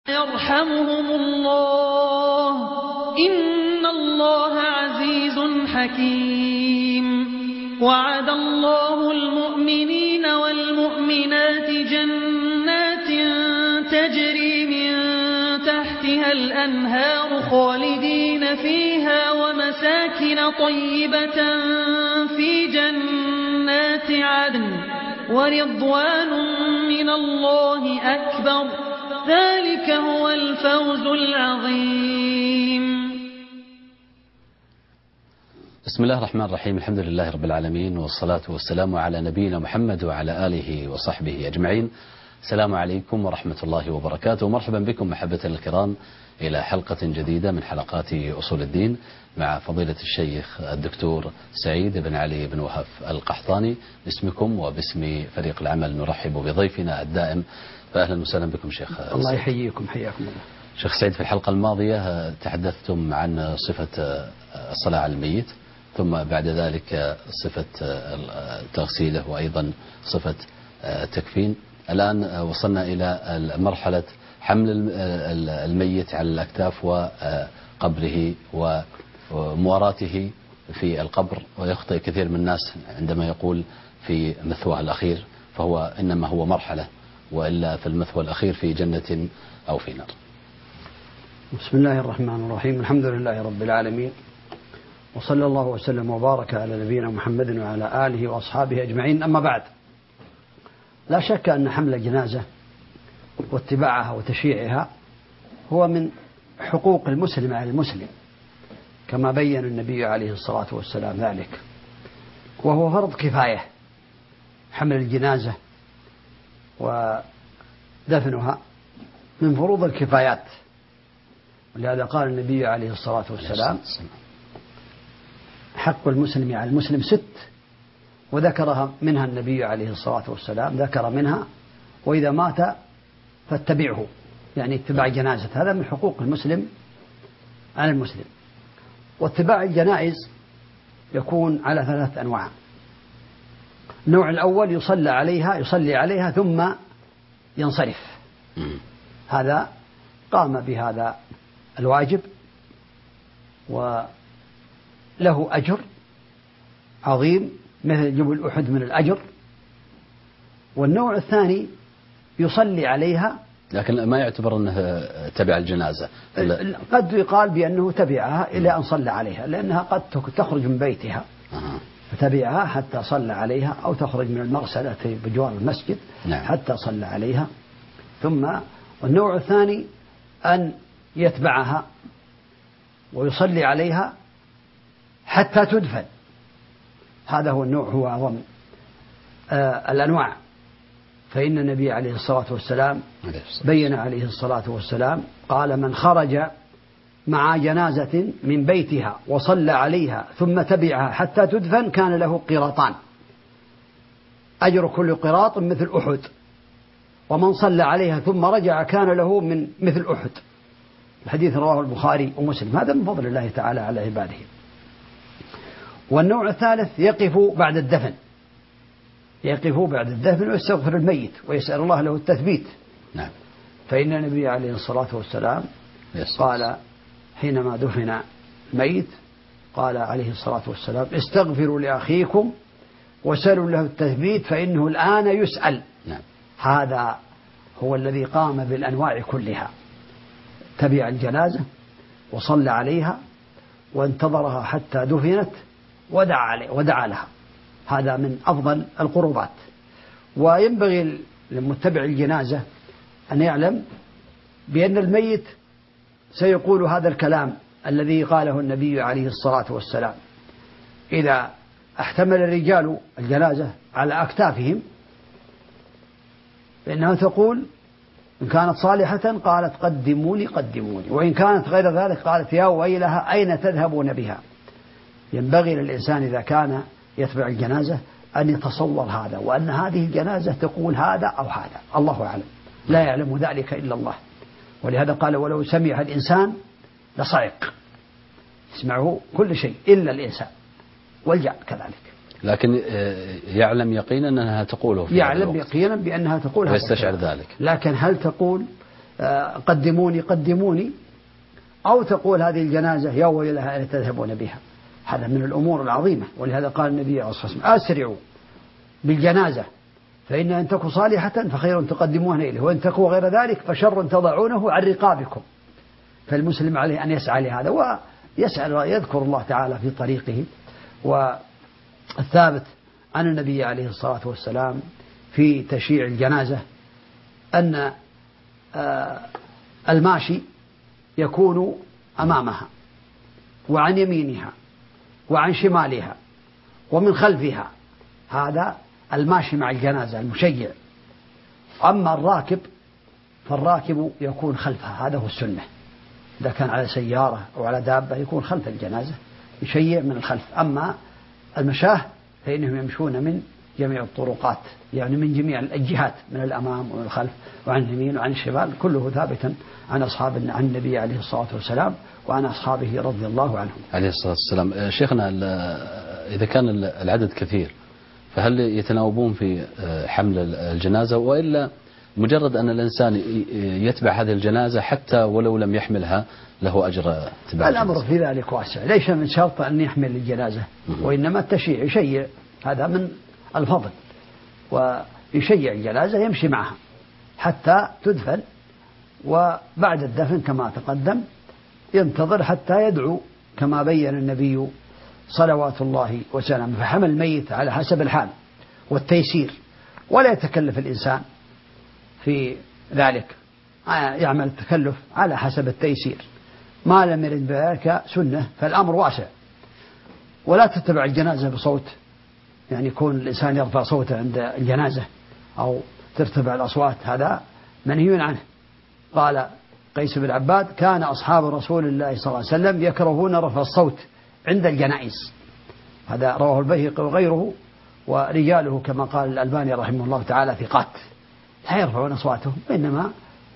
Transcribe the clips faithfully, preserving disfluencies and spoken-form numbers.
يرحمهم الله إن الله عزيز حكيم. وعد الله المؤمنين والمؤمنات جنات تجري من تحتها الأنهار خالدين فيها ومساكن طيبة في جنات عدن ورضوان من الله أكبر ذلك هو الفوز العظيم. بسم الله الرحمن الرحيم. الحمد لله رب العالمين، والصلاة والسلام على نبينا محمد وعلى آله وصحبه أجمعين. السلام عليكم ورحمة الله وبركاته، ومرحبا بكم محبتنا الكرام إلى حلقة جديدة من حلقات أصول الدين مع فضيلة الشيخ الدكتور سعيد بن علي بن وهف القحطاني. باسمكم وباسم فريق العمل نرحب بضيفنا الدائم، فأهلا وسهلا بكم شيخ. الله يحييكم، حياكم الله. شيخ سعيد، في الحلقة الماضية تحدثتم عن صفة الصلاة على الميت، ثم بعد ذلك صفة تغسيله، وأيضا صفة تكفين. الآن وصلنا إلى مرحلة حمل الميت على الأكتاف وقبره ومواراته في القبر. ويخطئ كثير من الناس عندما يقول في مثواه الأخير، فهو إنما هو مرحلة، وإلا في المثوى الأخير في جنة أو في نار. بسم الله الرحمن الرحيم. الحمد لله رب العالمين، وصلى الله وسلم وبارك على نبينا محمد وعلى آله وأصحابه أجمعين. أما بعد، لا شك أن حمل الجنازة واتباعها وتشييعها هو من حقوق المسلم على المسلم، كما بين النبي عليه الصلاة والسلام ذلك، وهو فرض كفاية. حمل الجنازة ودفنها من فروض الكفايات، ولهذا قال النبي عليه الصلاة والسلام: حق المسلم على المسلم ست، وذكرها منها النبي عليه الصلاة والسلام، ذكر منها: وإذا مات فاتبعه، يعني اتباع جنازة. هذا من حقوق المسلم على المسلم. واتباع الجنائز يكون على ثلاث أنواع. النوع الأول يصلى عليها يصلي عليها ثم ينصرف، هذا قام بهذا الواجب وله أجر عظيم مثل جبل أحد من الأجر. والنوع الثاني يصلي عليها لكن ما يعتبر أنه تبع الجنازة، قد يقال بأنه تبعها إلى أن صلى عليها، لأنها قد تخرج من بيتها فتبعها حتى صلى عليها، أو تخرج من المغسلة بجوار المسجد نعم. حتى صلى عليها. ثم والنوع الثاني أن يتبعها ويصلي عليها حتى تدفن. هذا هو النوع، هو أعظم آه الأنواع. فإن النبي عليه الصلاة والسلام بين عليه الصلاة والسلام قال: من خرج مع جنازة من بيتها وصلى عليها ثم تبعها حتى تدفن كان له قراطان، أجر كل قراط مثل أحد، ومن صلى عليها ثم رجع كان له من مثل أحد. الحديث رواه البخاري ومسلم. هذا من فضل الله تعالى على عباده. والنوع الثالث يقف بعد الدفن، يقف بعد الدفن ويستغفر الميت ويسأل الله له التثبيت. نعم. فإن النبي عليه الصلاة والسلام قال حينما دفن الميت، قال عليه الصلاة والسلام: استغفروا لأخيكم وسألوا له التثبيت فإنه الآن يسأل. نعم. هذا هو الذي قام بالأنواع كلها، تبع الجنازة وصلى عليها وانتظرها حتى دفنت ودعا عليه ودعا لها. هذا من أفضل القربات. وينبغي لمتبع الجنازة أن يعلم بأن الميت سيقول هذا الكلام الذي قاله النبي عليه الصلاة والسلام: إذا احتمل الرجال الجنازة على أكتافهم فإنها تقول إن كانت صالحة قالت قدموني قدموني، وإن كانت غير ذلك قالت يا ويلها أين تذهبون بها. ينبغي للإنسان إذا كان يتبع الجنازة أن يتصور هذا، وأن هذه الجنازة تقول هذا أو هذا، الله أعلم، لا يعلم ذلك إلا الله. ولهذا قال: ولو سمع الإنسان لصعق. يسمعه كل شيء إلا الإنسان والجان كذلك. لكن يعلم يقينا أنها تقوله، يعلم يقينا بأنها تقول، ويستشعر ذلك. لكن هل تقول قدموني قدموني، أو تقول هذه الجنازة يا ويلها أين تذهبون بها. هذا من الأمور العظيمة، ولهذا قال النبي عليه الصلاة والسلام أسرعوا بالجنازة فإن إن تكن صالحة فخير تقدمونها إليه، وإن تكن غير ذلك فشر تضعونه عن رقابكم. فالمسلم عليه أن يسعى لهذا، ويسأل ويذكر الله تعالى في طريقه. والثابت عن النبي عليه الصلاة والسلام في تشييع الجنازة أن الماشي يكون أمامها وعن يمينها وعن شمالها ومن خلفها، هذا الماشي مع الجنازة المشيع. أما الراكب فالراكب يكون خلفها، هذا هو السنة. إذا كان على سيارة أو على دابة يكون خلف الجنازة يشيع من الخلف. أما المشاه فإنهم يمشون من جميع الطرقات، يعني من جميع الجهات، من الأمام ومن الخلف وعن اليمين وعن الشمال، كله ثابتا عن أصحاب عن النبي عليه الصلاة والسلام وعن أصحابه رضي الله عنهم عليه الصلاة والسلام. شيخنا إذا كان العدد كثير فهل يتناوبون في حمل الجنازة، وإلا مجرد أن الإنسان يتبع هذه الجنازة حتى ولو لم يحملها له أجر اتباع؟ الأمر في ذلك واسع، ليس من شرط أن يحمل الجنازة، وإنما التشييع يشيع، هذا من الفضل، ويشيع الجنازة يمشي معها حتى تدفن، وبعد الدفن كما تقدم ينتظر حتى يدعو كما بين النبي صلوات الله وسلامه. فحمل الميت على حسب الحال والتيسير، ولا يتكلف الإنسان في ذلك، يعمل التكلف على حسب التيسير، ما لم يرد بذلك سنة فالأمر واسع. ولا تتبع الجنازة بصوت، يعني يكون الإنسان يرفع صوته عند الجنازة أو ترتفع الأصوات، هذا منهي عنه. قال قيس بن عباد كان أصحاب رسول الله صلى الله عليه وسلم يكرهون رفع الصوت عند الجنائز، هذا رواه البيهقي وغيره، ورجاله كما قال الألباني رحمه الله تعالى ثقات، لا يرفعون أصواتهم، إنما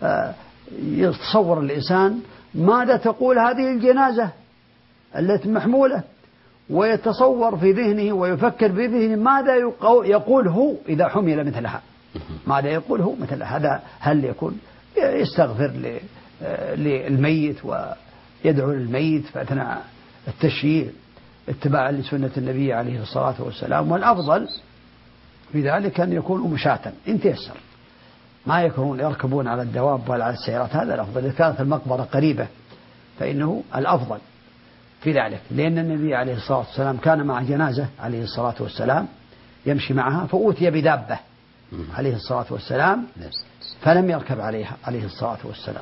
يتصور الإنسان ماذا تقول هذه الجنازة التي محمولة، ويتصور في ذهنه ويفكر في ذهنه ماذا يقول هو إذا حمل مثلها، ماذا يقول هو مثلها. هذا هل يكون يستغفر للميت ويدعو للميت في أثناء التشييع اتباعا لسنة النبي عليه الصلاة والسلام. والأفضل في ذلك أن يكونوا مشاة إن تيسر، ما يكونون يركبون على الدواب ولا على السيارات، هذا الأفضل. إذا كانت المقبرة قريبة فإنه الأفضل في ذلك، لأن النبي عليه الصلاة والسلام كان مع جنازة عليه الصلاة والسلام يمشي معها، فأوتي بدابة عليه الصلاة والسلام فلم يركب عليها عليه الصلاة والسلام.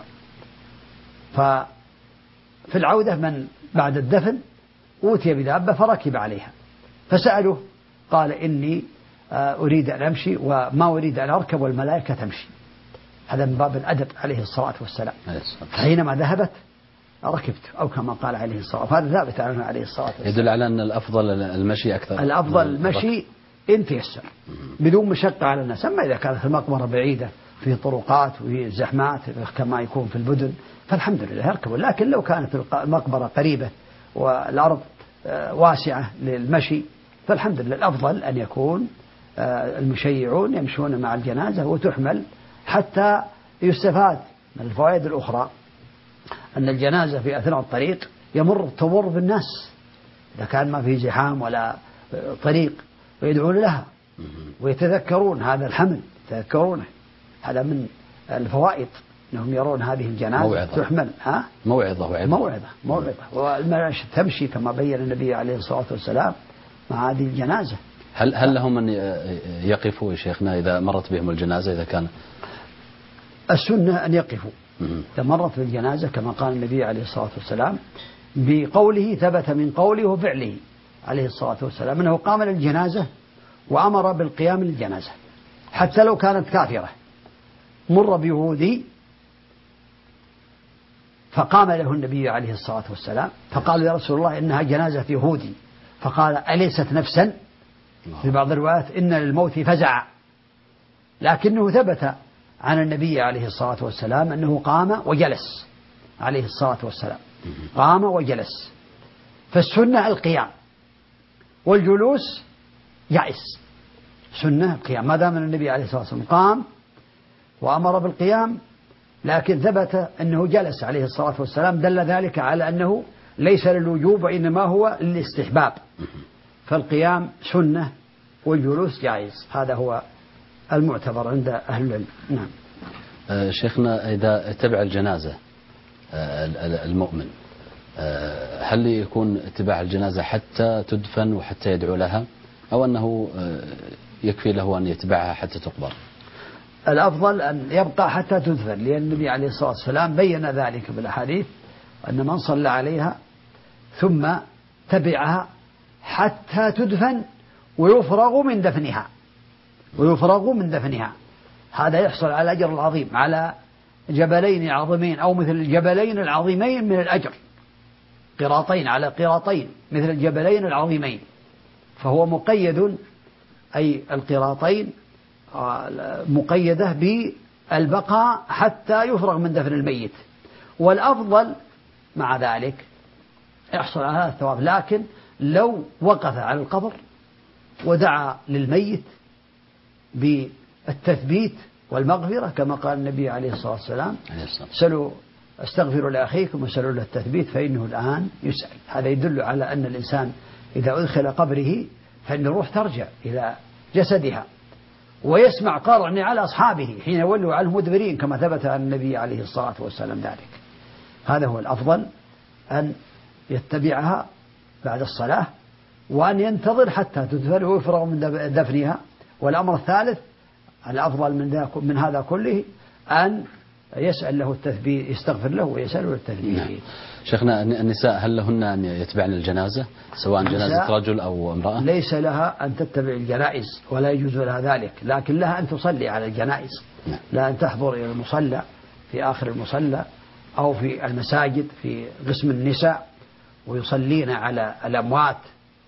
ففي العودة من بعد الدفن أوتي بدابة فركب عليها، فسأله قال إني أريد أن أمشي وما أريد أن أركب والملائكة تمشي. هذا من باب الأدب عليه الصلاة والسلام. فحينما ذهبت ركبت أو كما قال عليه الصلاة والسلام، هذا ثابت عنه عليه الصلاة والسلام. يدل على أن الأفضل المشي أكثر. الأفضل المشي إن تيسر بدون مشقة على الناس. أما إذا كانت المقبرة بعيدة في طرقات وفي زحمات كما يكون في المدن فالحمد لله يركبون، لكن لو كانت المقبرة قريبة والأرض واسعة للمشي فالحمد لله الأفضل أن يكون المشيعون يمشون مع الجنازة وتحمل، حتى يستفاد من الفوائد الأخرى أن الجنازة في أثناء الطريق يمر تمر بالناس إذا كان ما في زحام ولا طريق، ويدعون لها ويتذكرون هذا الحمل، يتذكرونه. هذا من الفوائد أنهم يرون هذه الجنازة موعظة. تحمل ها؟ موعظة وعظة. موعظة موعظة والملائكة تمشي كما بين النبي عليه الصلاة والسلام مع هذه الجنازة. هل هل لهم أن يقفوا يا شيخنا إذا مرت بهم الجنازة؟ إذا كان السنة أن يقفوا إذا مرت بالجنازة كما قال النبي عليه الصلاة والسلام، بقوله ثبت من قوله وفعله عليه الصلاة والسلام أنه قام للجنازة وأمر بالقيام للجنازة حتى لو كانت كافرة. مر بيهودي فقام له النبي عليه الصلاة والسلام فقال يا رسول الله إنها جنازة يهودي، فقال أليست نفسا؟ في بعض الروايات إن للموت فزع، لكنه ثبت عن النبي عليه الصلاة والسلام أنه قام وجلس عليه الصلاة والسلام، قام وجلس. فالسنة القيام، والجلوس جائز، سنة القيام ما دام النبي عليه الصلاة والسلام قام وأمر بالقيام لكن ثبت أنه جلس عليه الصلاة والسلام، دل ذلك على أنه ليس للوجوب وإنما هو للاستحباب، فالقيام سنة والجلوس جائز. هذا هو المعتبر عند أهل العلم. نعم. آه شيخنا، إذا اتبع الجنازة آه المؤمن، آه هل يكون اتباع الجنازة حتى تدفن وحتى يدعو لها، أو أنه آه يكفي له أن يتبعها حتى تقبر؟ الأفضل أن يبقى حتى تدفن، لأن النبي عليه الصلاة والسلام بين ذلك بالأحاديث، أن من صلى عليها ثم تبعها حتى تدفن ويفرغ من دفنها ويفرغ من دفنها هذا يحصل على الأجر العظيم، على جبلين عظيمين أو مثل الجبلين العظيمين من الأجر، قراطين على قراطين مثل الجبلين العظيمين، فهو مقيد، أي القراطين مقيدة بالبقاء حتى يفرغ من دفن الميت. والأفضل مع ذلك يحصل على هذا الثواب، لكن لو وقف على القبر ودعا للميت بالتثبيت والمغفرة كما قال النبي عليه الصلاة والسلام: سلوا استغفروا لأخيكم وسلوا له التثبيت فإنه الآن يسأل. هذا يدل على أن الإنسان إذا أدخل قبره فإن الروح ترجع إلى جسدها، ويسمع قرع على أصحابه حين ولوا عنه مدبرين كما ثبت عن النبي عليه الصلاة والسلام ذلك. هذا هو الأفضل، أن يتبعها بعد الصلاة وأن ينتظر حتى تدفن ويفرغ من دفنها. والأمر الثالث الأفضل من, من هذا كله أن يسأل له التثبيت، يستغفر له ويسأله التثبيت. نعم. شيخنا، النساء هل لهن أن يتبعن الجنازة سواء جنازة رجل أو امرأة؟ ليس لها أن تتبع الجنائز ولا يجوز لها ذلك، لكن لها أن تصلي على الجنائز. نعم. لا أن تحضر إلى المصلى في آخر المصلى أو في المساجد في قسم النساء ويصلين على الأموات.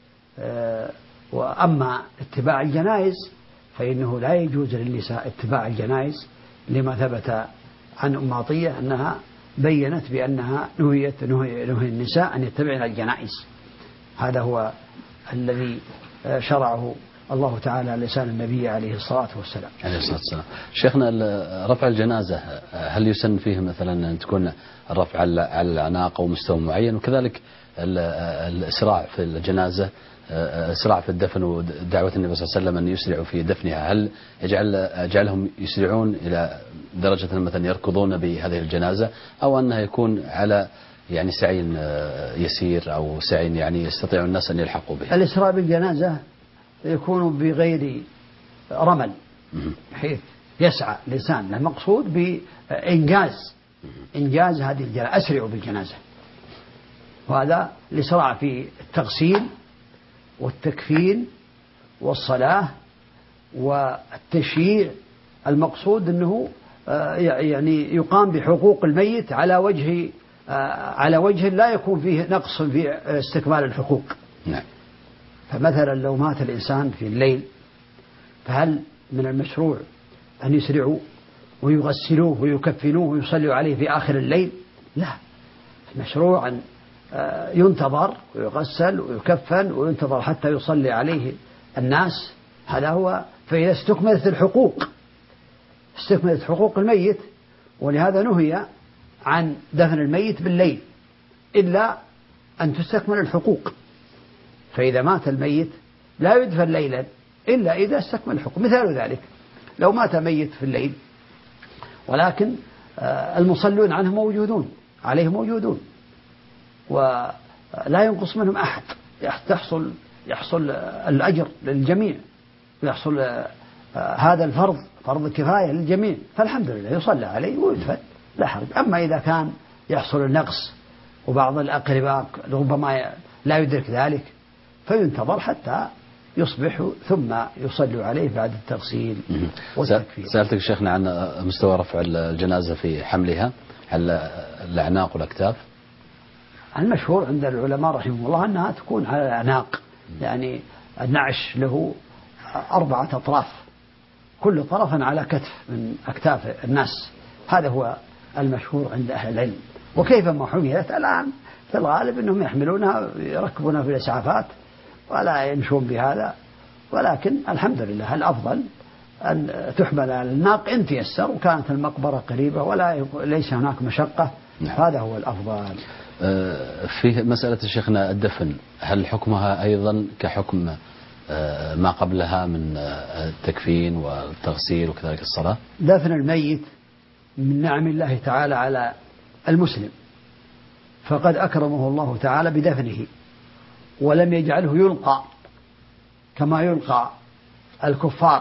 وأما اتباع الجنائز فإنه لا يجوز للنساء اتباع الجنائز، لما ثبت عن أم عطية أنها بيّنت بأنها نهيت نهي, نهي النساء أن يتبعن الجنائز. هذا هو الذي شرعه الله تعالى على لسان النبي عليه الصلاة والسلام. عليه الصلاة والسلام. شيخنا، رفع الجنازة هل يسن فيه مثلا أن تكون الرفع على العناق أو مستوى معين، وكذلك الإسراع في الجنازة، إسراع في الدفن ودعوة النبي صلى الله عليه وسلم أن يسرعوا في دفنها، هل يجعل يجعلهم يسرعون إلى درجة مثلا يركضون بهذه الجنازة، أو أنها يكون على يعني سعي يسير أو سعي يعني يستطيع الناس أن يلحقوا به؟ الإسراع بالجنازة يكون بغير رمل، حيث يسعى الإنسان، المقصود بإنجاز إنجاز هذه الجنازة، أسرعوا بالجنازة. وهذا الإسراع في التغسيل والتكفين والصلاة والتشييع، المقصود أنه يعني يقام بحقوق الميت على وجه على وجه لا يكون فيه نقص في استكمال الحقوق. نعم. فمثلا لو مات الإنسان في الليل، فهل من المشروع أن يسرعوا ويغسلوه ويكفنوه ويصلوا عليه في آخر الليل؟ لا، المشروع أن ينتظر ويغسل ويكفن وينتظر حتى يصلي عليه الناس. هذا هو. فإذا استكملت الحقوق استكملت حقوق الميت، ولهذا نهي عن دفن الميت بالليل إلا أن تستكمل الحقوق. فإذا مات الميت لا يدفن ليلا إلا إذا استكمل الحقوق. مثال ذلك لو مات ميت في الليل ولكن المصلون عنه موجودون عليه موجودون ولا ينقص منهم أحد، تحصل يحصل الأجر للجميع، ويحصل هذا الفرض فرض كفاية للجميع، فالحمد لله يصلى عليه ويدفن لا حرج. أما إذا كان يحصل النقص وبعض الأقرباء ربما لا يدرك ذلك فينتظر حتى يصبح ثم يصلوا عليه بعد التغسيل والتكفير. سألتك شيخنا عن مستوى رفع الجنازة في حملها على الأعناق والأكتاف. المشهور عند العلماء رحمهم الله أنها تكون على الأعناق، يعني النعش له أربعة أطراف كل طرف على كتف من أكتاف الناس. هذا هو المشهور عند أهل العلم. وكيفما حملت الآن في الغالب أنهم يحملونها يركبونها في الإسعافات ولا يمشون بهذا، ولكن الحمد لله الأفضل أن تحمل على الناق إن تيسر، وكانت المقبرة قريبة ولا ليس هناك مشقة. نعم. هذا هو الأفضل. في مسألة شيخنا الدفن، هل حكمها أيضا كحكم ما قبلها من التكفين والتغسيل وكذلك الصلاة؟ دفن الميت من نعم الله تعالى على المسلم، فقد أكرمه الله تعالى بدفنه ولم يجعله يلقى كما يلقى الكفار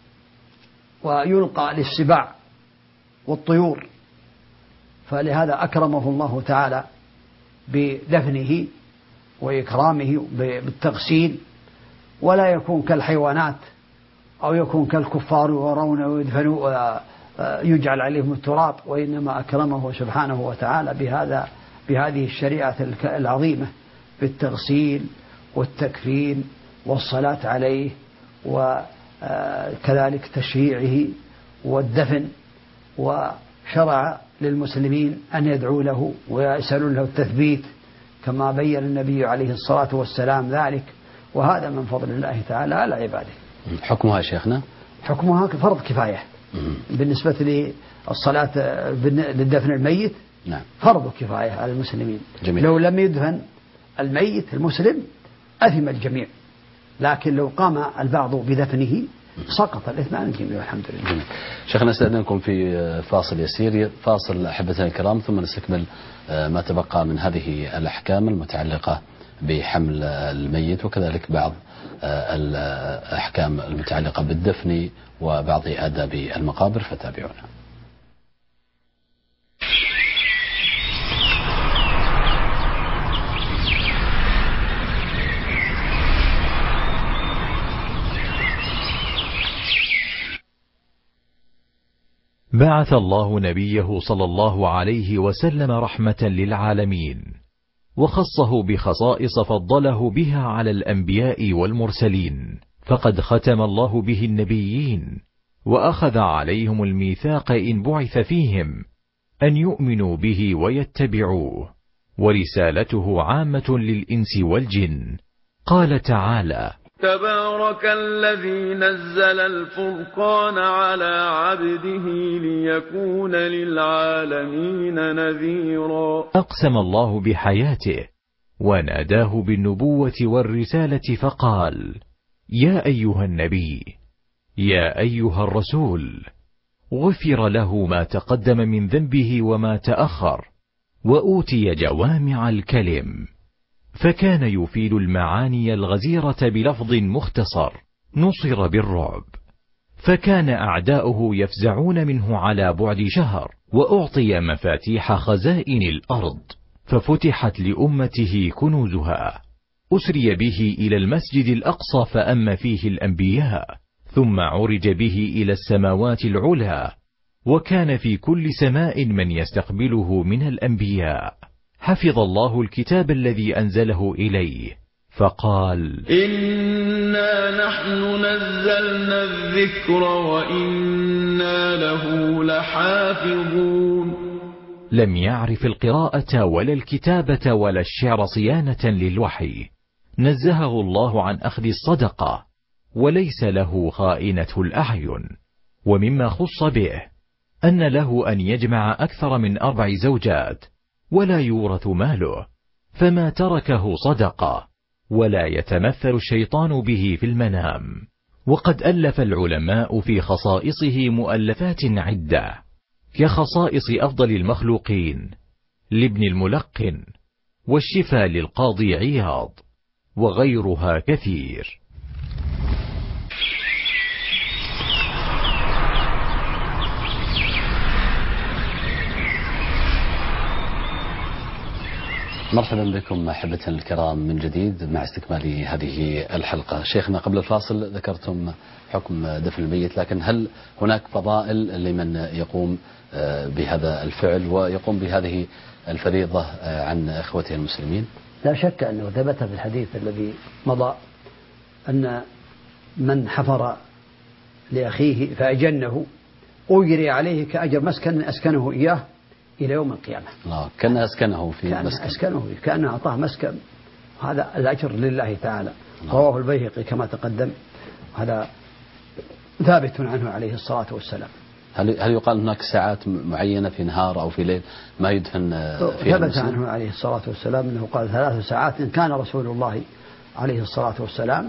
ويلقى للسباع والطيور، فلهذا أكرمه الله تعالى بدفنه وإكرامه بالتغسيل، ولا يكون كالحيوانات أو يكون كالكفار يرون ويدفنوا يجعل عليهم التراب، وإنما أكرمه سبحانه وتعالى بهذا بهذه الشريعة العظيمة بالتغسيل والتكفين والصلاة عليه، وكذلك تشييعه والدفن. وشرع للمسلمين أن يدعوا له ويسألون له التثبيت كما بين النبي عليه الصلاة والسلام ذلك، وهذا من فضل الله تعالى على عباده. حكمها شيخنا؟ حكمها فرض كفاية بالنسبة للصلاة للدفن الميت. نعم. فرض كفاية على المسلمين. جميل. لو لم يدفن الميت المسلم أثم الجميع، لكن لو قام البعض بدفنه سقط الإثم عن الجميع والحمد لله. جميل. شيخنا استأذنكم في فاصل يسير، فاصل أحبتنا الكرام، ثم نستكمل ما تبقى من هذه الأحكام المتعلقة بحمل الميت، وكذلك بعض الأحكام المتعلقة بالدفن وبعض آداب المقابر، فتابعونا. بعث الله نبيه صلى الله عليه وسلم رحمة للعالمين، وخصه بخصائص فضله بها على الأنبياء والمرسلين، فقد ختم الله به النبيين وأخذ عليهم الميثاق إن بعث فيهم أن يؤمنوا به ويتبعوه، ورسالته عامة للإنس والجن. قال تعالى: تبارك الذي نزل الفرقان على عبده ليكون للعالمين نذيرا. أقسم الله بحياته وناداه بالنبوة والرسالة فقال: يا أيها النبي، يا أيها الرسول، غفر له ما تقدم من ذنبه وما تأخر، وأوتي جوامع الكلم، فكان يفيد المعاني الغزيرة بلفظ مختصر. نصر بالرعب، فكان أعداؤه يفزعون منه على بعد شهر، وأعطي مفاتيح خزائن الأرض ففتحت لأمته كنوزها. أسري به إلى المسجد الأقصى فأم فيه الأنبياء، ثم عرج به إلى السماوات العلى، وكان في كل سماء من يستقبله من الأنبياء. حفظ الله الكتاب الذي أنزله إليه، فقال: إنا نحن نزلنا الذكر وإنا له لحافظون. لم يعرف القراءة ولا الكتابة ولا الشعر صيانة للوحي، نزهه الله عن أخذ الصدقة، وليس له خائنة الأعين. ومما خص به أن له أن يجمع أكثر من أربع زوجات، ولا يورث ماله، فما تركه صدقة، ولا يتمثل الشيطان به في المنام. وقد ألف العلماء في خصائصه مؤلفات عدة، كخصائص أفضل المخلوقين لابن الملقن، والشفاء للقاضي عياض، وغيرها كثير. مرحبا بكم أحبتنا الكرام من جديد مع استكمال هذه الحلقة. شيخنا قبل الفاصل ذكرتم حكم دفن الميت، لكن هل هناك فضائل لمن يقوم بهذا الفعل ويقوم بهذه الفريضة عن إخوته المسلمين؟ لا شك أنه ثبت في الحديث الذي مضى أن من حفر لأخيه فأجنه أجري عليه كأجر مسكن أسكنه إياه إلى يوم القيامة. الله، كان أسكنه في كان مسكن أسكنه كأن أعطاه مسكن، هذا الأجر لله تعالى. رواه البيهقي كما تقدم، هذا ثابت عنه عليه الصلاة والسلام. هل هل يقال هناك ساعات معينة في نهار أو في ليل ما يدفن فيها؟ ثبت عنه عليه الصلاة والسلام أنه قال ثلاث ساعات. إن كان رسول الله عليه الصلاة والسلام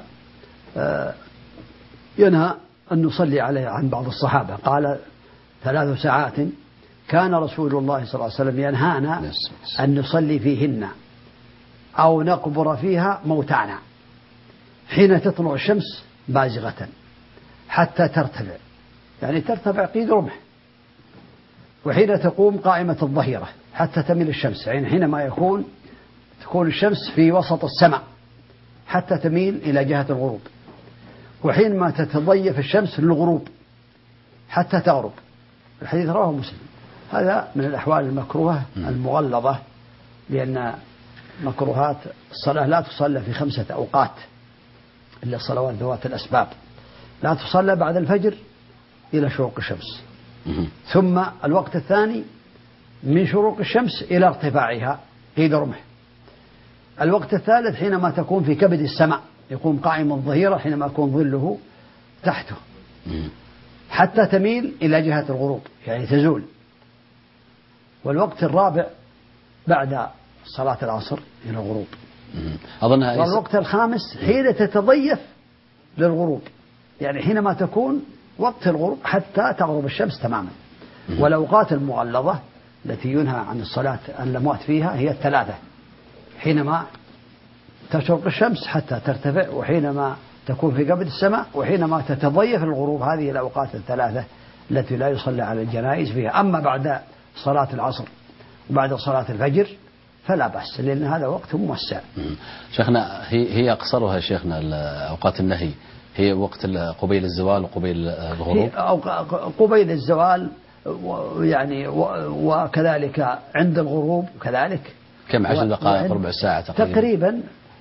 ينهى أن نصلي عليه عن بعض الصحابة، قال ثلاث ساعات كان رسول الله صلى الله عليه وسلم ينهانا أن نصلي فيهن أو نقبر فيها موتانا، حين تطلع الشمس بازغة حتى ترتفع، يعني ترتفع قيد رمح، وحين تقوم قائمة الظهيرة حتى تميل الشمس، يعني حينما يكون تكون الشمس في وسط السماء حتى تميل إلى جهة الغروب، وحينما تتضيف الشمس للغروب حتى تغرب. الحديث رواه مسلم. هذا من الأحوال المكروهة المغلظة، لأن مكروهات الصلاة لا تصلى في خمسة أوقات إلا الصلوات ذوات الأسباب. لا تصلى بعد الفجر إلى شروق الشمس، ثم الوقت الثاني من شروق الشمس إلى ارتفاعها قيد رمح. الوقت الثالث حينما تكون في كبد السماء، يقوم قائم الظهيرة حينما يكون ظله تحته حتى تميل إلى جهة الغروب، يعني تزول. والوقت الرابع بعد صلاة العصر إلى الغروب. والوقت الخامس حين تتضيف للغروب، يعني حينما تكون وقت الغروب حتى تغرب الشمس تماما. والأوقات المغلظة التي ينهى عن الصلاة الأموات فيها هي الثلاثة: حينما تشرق الشمس حتى ترتفع، وحينما تكون في قبل السماء، وحينما تتضيف الغروب. هذه الأوقات الثلاثة التي لا يصلى على الجنائز فيها. أما بعد صلاة العصر وبعد صلاة الفجر فلا بأس، لأن هذا وقت موسع. شيخنا هي هي أقصرها شيخنا أوقات النهي هي وقت قبيل الزوال وقبيل الغروب؟ قبيل الزوال يعني وكذلك عند الغروب وكذلك. كم عشر دقائق ربع ساعة تقريبا؟ تقريبا.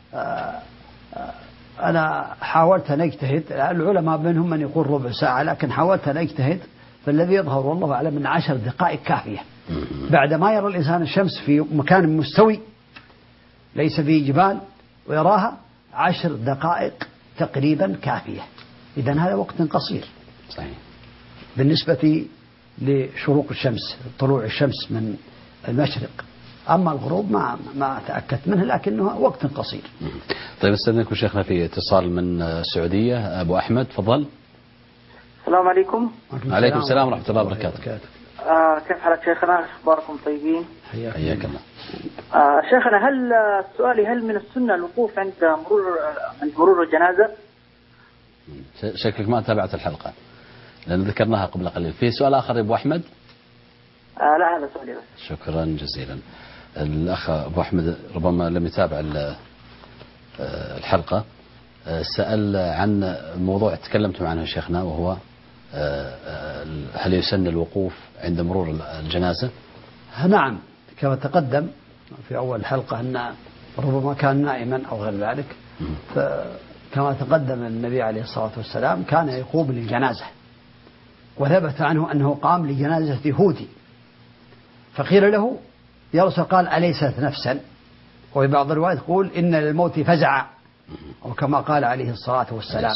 أنا حاولت أن أجتهد، العلماء منهم من يقول ربع ساعة، لكن حاولت أن أجتهد، فالذي يظهر والله أعلم أن عشر دقائق كافية. بعد ما يرى الإنسان الشمس في مكان مستوي ليس فيه جبال ويراها، عشر دقائق تقريبا كافية. إذن هذا وقت قصير صحيح بالنسبة لشروق الشمس، طلوع الشمس من المشرق. أما الغروب ما ما تأكدت منه، لكنه وقت قصير. طيب استاذنكم شيخنا في اتصال من السعودية. أبو أحمد تفضل. السلام عليكم. عليكم السلام ورحمة الله وبركاته. آه كيف حالك شيخنا؟ أخباركم طيبين؟ حياك الله. آه شيخنا، هل سؤالي هل من السنة الوقوف عند مرور عند مرور الجنازة؟ شكلك ما تابعت الحلقة لأن ذكرناها قبل قليل. في سؤال آخر يا أبو أحمد؟ آه لا هذا سؤالي بس. شكرا جزيلا. الأخ أبو أحمد ربما لم يتابع الحلقة، سأل عن موضوع تكلمتم عنه شيخنا، وهو هل يسن الوقوف عند مرور الجنازة؟ نعم، كما تقدم في أول حلقة أن ربما كان نائما أو غير ذلك، فكما تقدم النبي عليه الصلاة والسلام كان يقوم للجنازة، وثبت عنه أنه قام لجنازة يهودي، فقيل له يا رسول، قال أليست نفسا؟ وفي بعض الروايات يقول إن للموت فزعا، أو كما قال عليه الصلاة والسلام.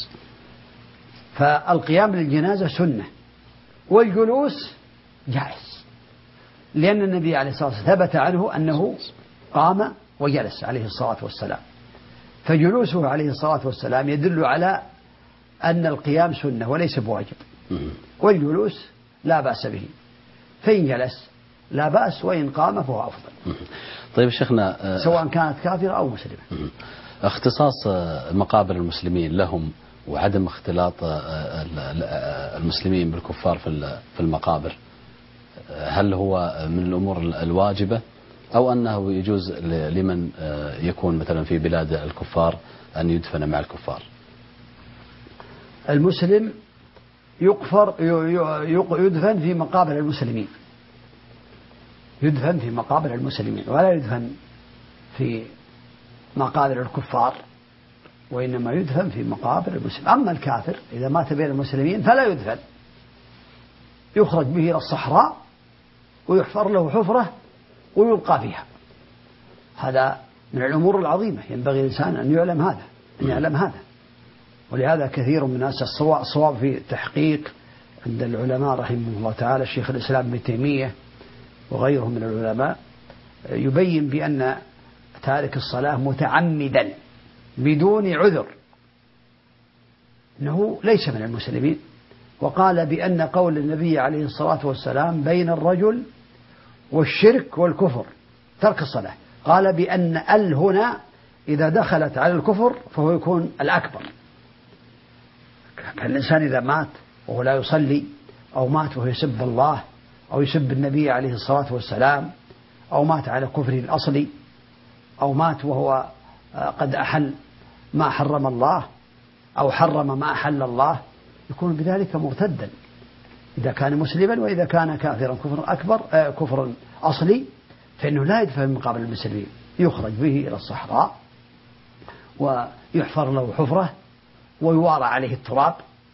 فالقيام للجنازة سنة، والجلوس جائز، لأن النبي عليه الصلاة والسلام ثبت عنه أنه قام وجلس عليه الصلاة والسلام، فجلوسه عليه الصلاة والسلام يدل على أن القيام سنة وليس بواجب، والجلوس لا بأس به، فإن جلس لا بأس، وإن قام فهو أفضل. طيب شيخنا، سواء كانت كافرة أو مسلمة. اختصاص مقابر المسلمين لهم وعدم اختلاط المسلمين بالكفار في المقابر، هل هو من الأمور الواجبة أو أنه يجوز لمن يكون مثلا في بلاد الكفار أن يدفن مع الكفار؟ المسلم يقفر يدفن في مقابر المسلمين، يدفن في مقابر المسلمين ولا يدفن في مقابر الكفار، وإنما يدفن في مقابر المسلمين. أما الكافر إذا مات بين المسلمين فلا يدفن، يخرج به إلى الصحراء ويحفر له حفرة ويلقى فيها. هذا من الأمور العظيمة، ينبغي الإنسان أن يعلم هذا، أن يعلم هذا. ولهذا كثير من الناس الصواب في التحقيق عند العلماء رحمه الله تعالى الشيخ الإسلام ابن تيمية وغيرهم من العلماء يبين بأن تارك الصلاة متعمدا بدون عذر أنه ليس من المسلمين. وقال بأن قول النبي عليه الصلاة والسلام بين الرجل والشرك والكفر ترك الصلاة، قال بأن ال هنا إذا دخلت على الكفر فهو يكون الأكبر. الإنسان إذا مات وهو لا يصلي أو مات وهو يسب الله أو يسب النبي عليه الصلاة والسلام أو مات على كفره الأصلي أو مات وهو قد أحل ما حرم الله أو حرم ما أحل الله يكون بذلك مرتدا إذا كان مسلما. وإذا كان كافرا كفر أكبر آه كفر أصلي فإنه لا يدفع من مقابل المسلمين، يخرج به إلى الصحراء ويحفر له حفرة ويوارى عليه التراب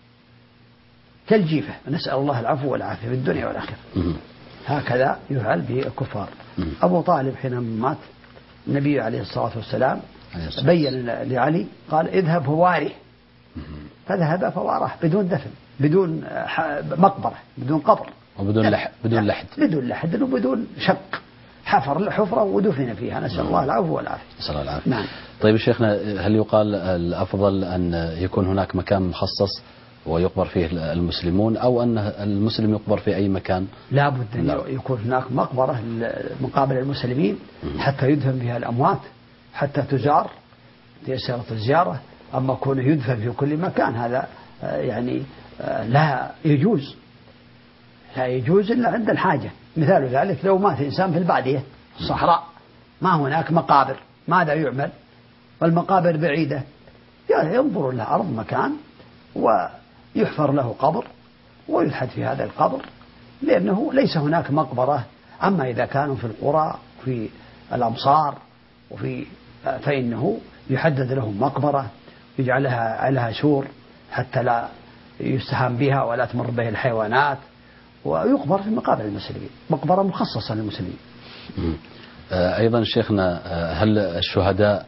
كالجيفة، نسأل الله العفو والعافية في الدنيا والآخرة. هكذا يفعل بالكفار. أبو طالب حينما مات النبي عليه الصلاة والسلام بين لعلي قال اذهب فواره، فذهب فواره بدون دفن بدون مقبرة بدون قبر وبدون لحد بدون لحد بدون لحد وبدون شق، حفر الحفرة ودفن فيها، نسأل الله العفو والعافية. نسأل الله العافية. نعم. طيب شيخنا، هل يقال الأفضل أن يكون هناك مكان مخصص ويقبر فيه المسلمون أو أن المسلم يقبر في أي مكان؟ لا بد أن يكون هناك مقبرة مقابل المسلمين حتى يدفن بها الأموات حتى تزار تيسرت الزيارة. أما كونه يدفن في كل مكان هذا يعني لا يجوز، لا يجوز إلا عند الحاجة. مثال ذلك لو مات إنسان في البادية الصحراء ما هناك مقابر ماذا يعمل؟ والمقابر بعيدة، ينظر إلى أرض مكان ويحفر له قبر ويلحد في هذا القبر لأنه ليس هناك مقبرة. أما إذا كانوا في القرى في الأمصار وفي فإنه يحدد لهم مقبرة يجعلها عليها سور حتى لا يستهان بها ولا تمر به الحيوانات، ويقبر في مقابر المسلمين، مقبرة مخصصة للمسلمين. أيضا شيخنا، هل الشهداء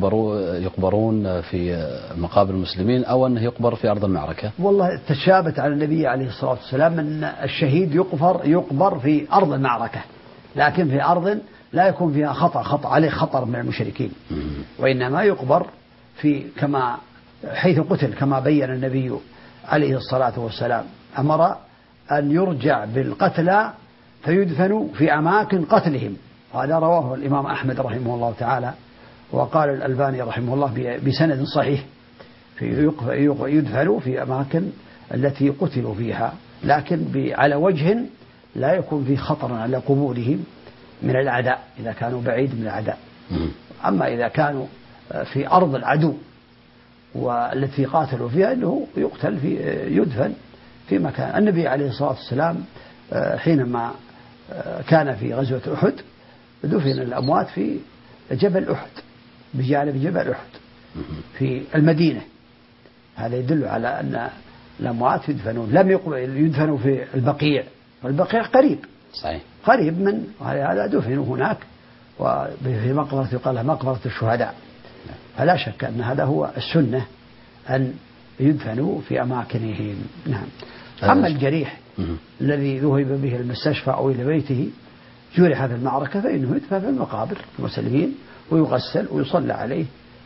يقبرون في مقابر المسلمين أو أنه يقبر في أرض المعركة؟ والله تشابت على النبي عليه الصلاة والسلام أن الشهيد يقبر يقبر في أرض المعركة، لكن في أرض لا يكون فيها خطر خطر عليه خطر من المشركين، وإنما يقبر في كما حيث قتل كما بين النبي عليه الصلاة والسلام، أمر أن يرجع بالقتلى فيدفنوا في أماكن قتلهم. هذا رواه الإمام أحمد رحمه الله تعالى، وقال الألباني رحمه الله بسند صحيح في يدفنوا في أماكن التي قتلوا فيها، لكن على وجه لا يكون فيه خطر على قبورهم من الأعداء إذا كانوا بعيد من الأعداء. أما إذا كانوا في أرض العدو والتي قاتلوا فيها أنه يقتل في يدفن في مكان. النبي عليه الصلاة والسلام حينما كان في غزوة أحد دفن الأموات في جبل أحد بجانب جبل أحد في المدينة. هذا يدل على أن الأموات يدفنون لم يدفنوا في البقيع، والبقيع قريب صحيح قريب من هذا دفنوا هناك وفي مقبرة يقال لها مقبرة الشهداء. فلا شك أن هذا هو السنة أن يدفنوا في أماكنهم. نعم. أما الجريح الذي ذهب به المستشفى أو إلى بيته جرح في المعركة فإنه يدفن في المقابر المسلمين ويغسل ويصلى عليه،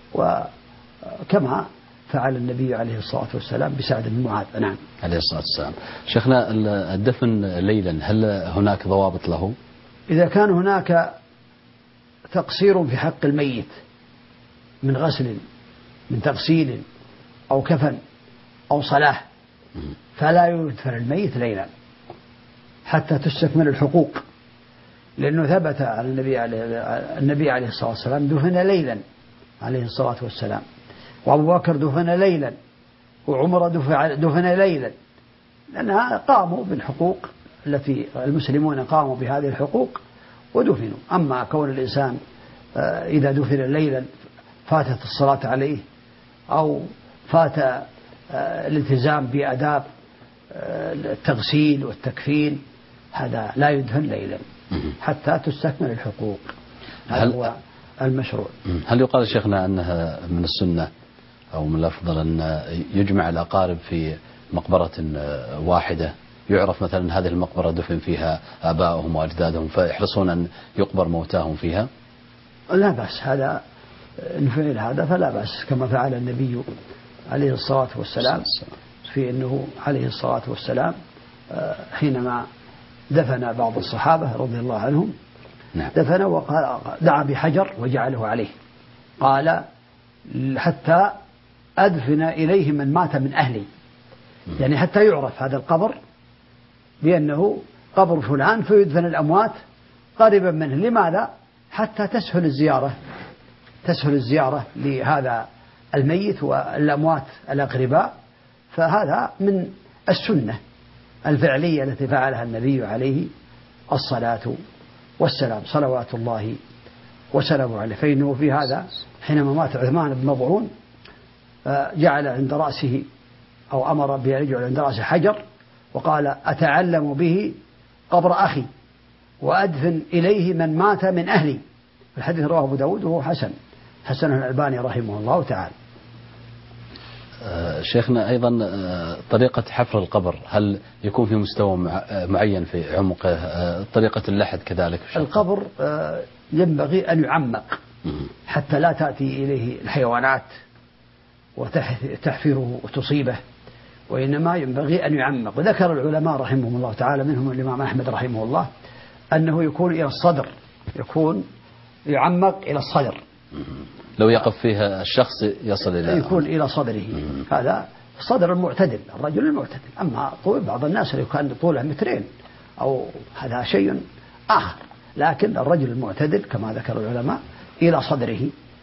وكما فعل النبي عليه الصلاة والسلام بسعد بن معاذ. نعم. عليه الصلاة والسلام. شيخنا، الدفن ليلا هل هناك ضوابط له؟ إذا كان هناك تقصير في حق الميت من غسل من تغسيل أو كفن أو صلاة فلا يدفن الميت ليلا حتى تستكمل الحقوق، لأنه ثبت على النبي عليه النبي عليه الصلاة والسلام دفن ليلا عليه الصلاة والسلام، وأبو بكر دفن ليلا، وعمر دفن ليلا، لأنها قاموا بالحقوق التي المسلمون قاموا بهذه الحقوق ودفنوا. أما كون الإنسان إذا دفن ليلا فاتت الصلاة عليه أو فات الالتزام بآداب التغسيل والتكفين هذا لا يدفن ليلا حتى تستكمل الحقوق. هذا هو المشروع. هل يقال شيخنا أنها من السنة أو من الأفضل أن يجمع الأقارب في مقبرة واحدة، يعرف مثلا هذه المقبرة دفن فيها آبائهم وأجدادهم فيحرصون أن يقبر موتاهم فيها؟ لا بأس هذا، إن فعل هذا فلا بأس، كما فعل النبي عليه الصلاة والسلام في أنه عليه الصلاة والسلام حينما دفن بعض الصحابة رضي الله عنهم نعم. دفن وقال دعا بحجر وجعله عليه، قال حتى أدفن إليه من مات من أهلي، يعني حتى يعرف هذا القبر بأنه قبر فلان، فيدفن الأموات قريبا منه. لماذا؟ حتى تسهل الزيارة تسهل الزيارة لهذا الميت والأموات الأقرباء. فهذا من السنة الفعلية التي فعلها النبي عليه الصلاة والسلام صلوات الله وسلامه عليه. فإنه في هذا حينما مات عثمان بن مظعون جعل عند رأسه أو أمر بأن يجعل عند رأسه حجر وقال أتعلم به قبر أخي وأدفن إليه من مات من أهلي. الحديث رواه أبو داود وهو حسن حسن الألباني رحمه الله تعالى. شيخنا أيضا طريقة حفر القبر هل يكون في مستوى معين في عمقه؟ طريقة اللحد كذلك؟ القبر ينبغي أن يعمق حتى لا تأتي إليه الحيوانات وتحفره وتصيبه، وإنما ينبغي أن يعمق. وذكر العلماء رحمهم الله تعالى منهم الإمام أحمد رحمه الله أنه يكون إلى الصدر، يكون يعمق إلى الصدر. لو يقف فيها الشخص يصل إلى يكون إلى صدره. هذا الصدر المعتدل، الرجل المعتدل. أما طول بعض الناس اللي كان طوله مترين أو هذا شيء آخر، لكن الرجل المعتدل كما ذكر العلماء إلى صدره.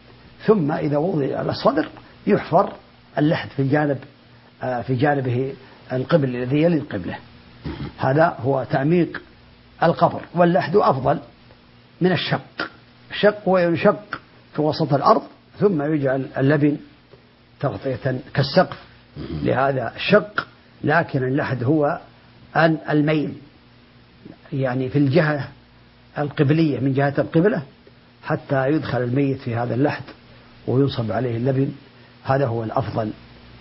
ثم إذا وضع على الصدر يحفر اللحد في الجانب في جانبه القبل الذي يلي القبلة. هذا هو تعميق القبر. واللحد أفضل من الشق. الشق هو ينشق في وسط الأرض ثم يجعل اللبن تغطية كالسقف لهذا الشق. لكن اللحد هو أن الميل يعني في الجهة القبلية من جهة القبلة حتى يدخل الميت في هذا اللحد وينصب عليه اللبن، هذا هو الأفضل.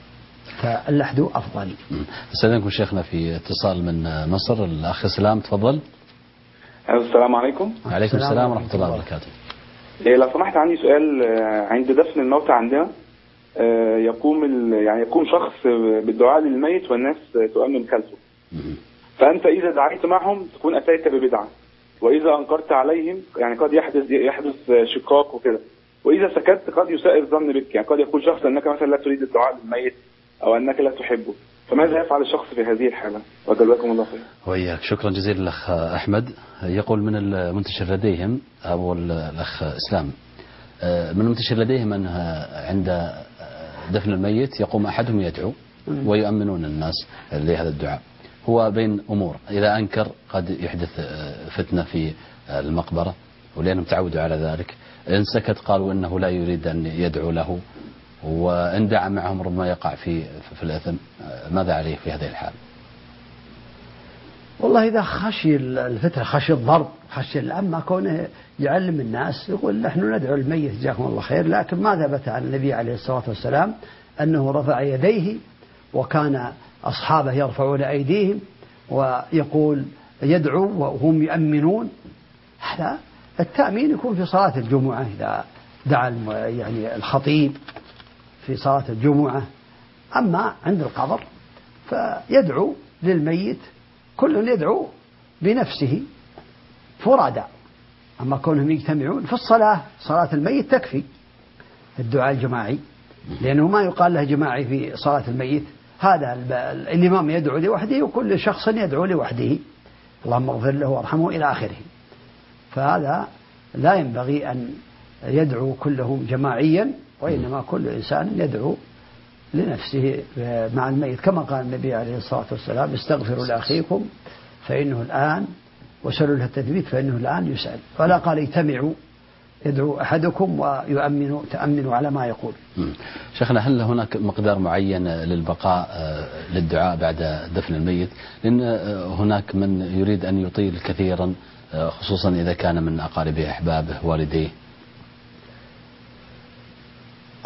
فاللحد أفضل. استاذنكم شيخنا في اتصال من مصر، الأخ سلام تفضل. السلام عليكم. وعليكم السلام ورحمة الله وبركاته. لو سمحت عندي سؤال. عند دفن الموتى عندنا يقوم يعني يقوم شخص بالدعاء للميت والناس تؤمن كلفه، فأنت إذا دعيت معهم تكون أتيت ببدعة، وإذا أنكرت عليهم يعني قد يحدث يحدث شقاق وكده، وإذا سكت قد يساء الظن بك، يعني قد يقول شخص أنك مثلا لا تريد الدعاء للميت أو أنك لا تحبه، فماذا يفعل الشخص في هذه الحالة؟ وجزاكم الله خير. وإياك. شكرا جزيلا الأخ أحمد. يقول من المنتشر لديهم أو الأخ إسلام من المنتشر لديهم أن عند دفن الميت يقوم أحدهم يدعو ويؤمنون الناس لهذا الدعاء. هو بين أمور، إذا أنكر قد يحدث فتنة في المقبرة ولأنهم تعودوا على ذلك. إن سكت قالوا إنه لا يريد أن يدعو له، وإن دعا معهم ربما يقع في في الإثم. ماذا عليه في هذه الحال؟ والله إذا خشي الفتنة، خشي الضرب، خشي أما كونه يعلم الناس يقول نحن ندعو الميت جزاكم الله خير، لكن ما ثبت عن النبي عليه الصلاة والسلام أنه رفع يديه وكان أصحابه يرفعون أيديهم ويقول يدعو وهم يؤمنون. هذا التأمين يكون في صلاة الجمعة إذا دعا يعني الخطيب في صلاة الجمعة. أما عند القبر فيدعو للميت، كل يدعو بنفسه فرادى. أما كونهم يجتمعون في الصلاة، صلاة الميت تكفي الدعاء الجماعي، لأنه ما يقال له جماعي في صلاة الميت. هذا الإمام يدعو لوحده وكل شخص يدعو لوحده، اللهم اغفر له وارحمه إلى آخره. فهذا لا ينبغي أن يدعو كلهم جماعيا، وإنما كل إنسان يدعو لنفسه مع الميت، كما قال النبي عليه الصلاة والسلام استغفروا لأخيكم فإنه الآن وسلوا له التثبيت فإنه الآن يسأل. ولا قال اجتمعوا يدعو أحدكم ويؤمنوا تأمنوا على ما يقول. شيخنا هل هناك مقدار معين للبقاء للدعاء بعد دفن الميت؟ لأن هناك من يريد أن يطيل كثيرا خصوصا إذا كان من أقاربه أحبابه والديه.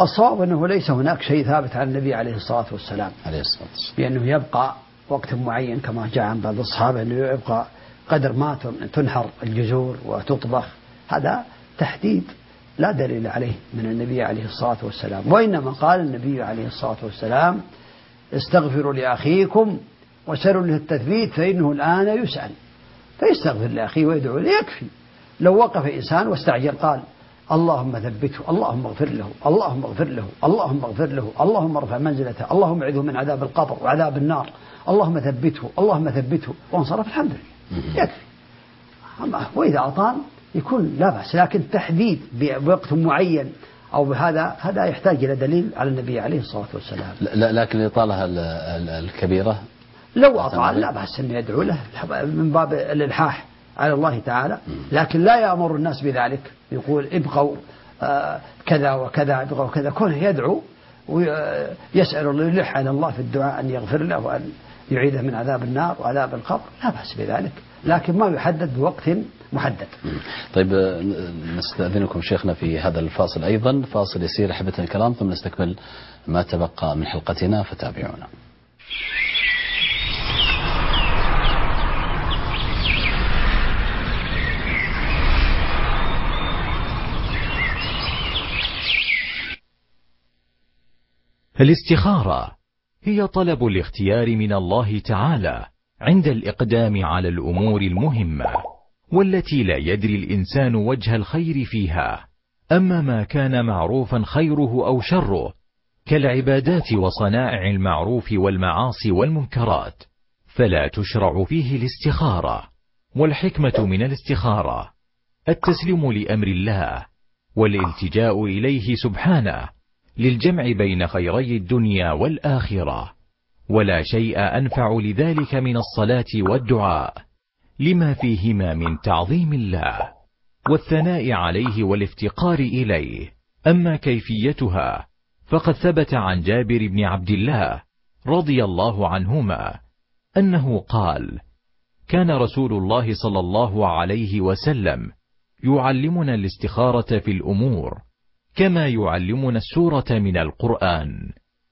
الصواب أنه ليس هناك شيء ثابت عن النبي عليه الصلاة والسلام عليه الصلاة والسلام بأنه يبقى وقت معين كما جاء عن بعض الصحابة أنه يبقى قدر ما تنحر الجزور وتطبخ. هذا تحديد لا دليل عليه من النبي عليه الصلاة والسلام، وإنما قال النبي عليه الصلاة والسلام استغفروا لأخيكم وسروا له التثبيت فإنه الآن يسأل، فيستغفر لأخيه ويدعو له يكفي. لو وقف إنسان واستعجل قال اللهم ثبته، اللهم اغفر له، اللهم اغفر له، اللهم اغفر له، اللهم ارفع منزلته، اللهم اعذه من عذاب القبر وعذاب النار، اللهم ثبته، اللهم ثبته، وانصرف الحمد لله يكفي. وإذا أطال يكون لا بأس، لكن تحديد بوقت معين أو بهذا هذا يحتاج إلى دليل على النبي عليه الصلاة والسلام. لا لكن الإطالة الكبيرة لو أطال لا بأس أن يدعو له من باب الإلحاح على الله تعالى، لكن لا يأمر الناس بذلك، يقول ابقوا كذا وكذا ابقوا كذا، كونه يدعو ويسأل الله يلح على الله في الدعاء أن يغفر له وأن يعيده من عذاب النار وعذاب القبر لا بأس بذلك، لكن ما يحدد بوقت محدد. طيب نستأذنكم شيخنا في هذا الفاصل أيضا، فاصل يسير أحبة الكرام، ثم نستكمل ما تبقى من حلقتنا فتابعونا. الاستخارة هي طلب الاختيار من الله تعالى عند الإقدام على الأمور المهمة والتي لا يدري الإنسان وجه الخير فيها. أما ما كان معروفا خيره أو شره كالعبادات وصنائع المعروف والمعاصي والمنكرات فلا تشرع فيه الاستخارة. والحكمة من الاستخارة التسليم لأمر الله والالتجاء إليه سبحانه للجمع بين خيري الدنيا والآخرة، ولا شيء أنفع لذلك من الصلاة والدعاء لما فيهما من تعظيم الله والثناء عليه والافتقار إليه. أما كيفيتها فقد ثبت عن جابر بن عبد الله رضي الله عنهما أنه قال: كان رسول الله صلى الله عليه وسلم يعلمنا الاستخارة في الأمور كما يعلمنا السورة من القرآن،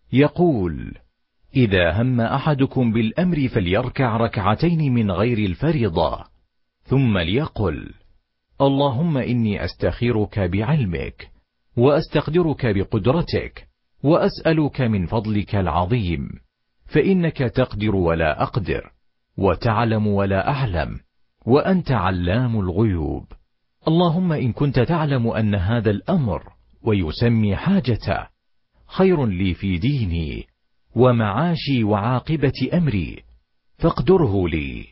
يقول: إذا هم أحدكم بالأمر فليركع ركعتين من غير الفريضة ثم ليقل: اللهم إني أستخيرك بعلمك وأستقدرك بقدرتك وأسألك من فضلك العظيم، فإنك تقدر ولا أقدر وتعلم ولا أعلم وأنت علام الغيوب. اللهم إن كنت تعلم أن هذا الأمر ويسمي حاجته خير لي في ديني ومعاشي وعاقبة أمري فاقدره لي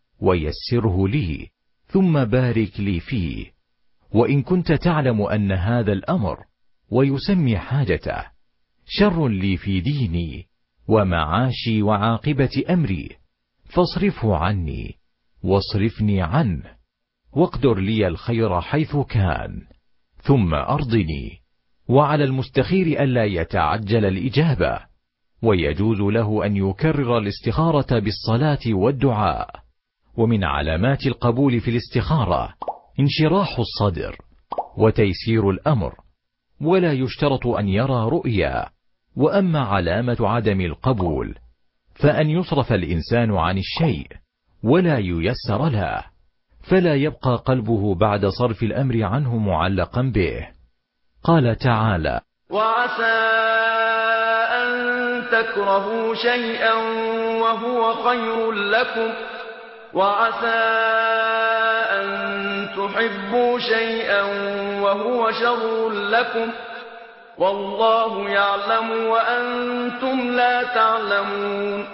ويسره لي ثم بارك لي فيه. وإن كنت تعلم أن هذا الأمر ويسمي حاجته شر لي في ديني ومعاشي وعاقبة أمري فاصرفه عني واصرفني عنه واقدر لي الخير حيث كان ثم أرضني. وعلى المستخير ألا يتعجل الإجابة، ويجوز له أن يكرر الاستخارة بالصلاة والدعاء. ومن علامات القبول في الاستخارة انشراح الصدر وتيسير الأمر، ولا يشترط أن يرى رؤيا. وأما علامة عدم القبول فأن يصرف الإنسان عن الشيء ولا ييسر له، فلا يبقى قلبه بعد صرف الأمر عنه معلقا به. قال تعالى: وعسى أن تكرهوا شيئا وهو خير لكم وعسى أن تحبوا شيئا وهو شر لكم والله يعلم وأنتم لا تعلمون.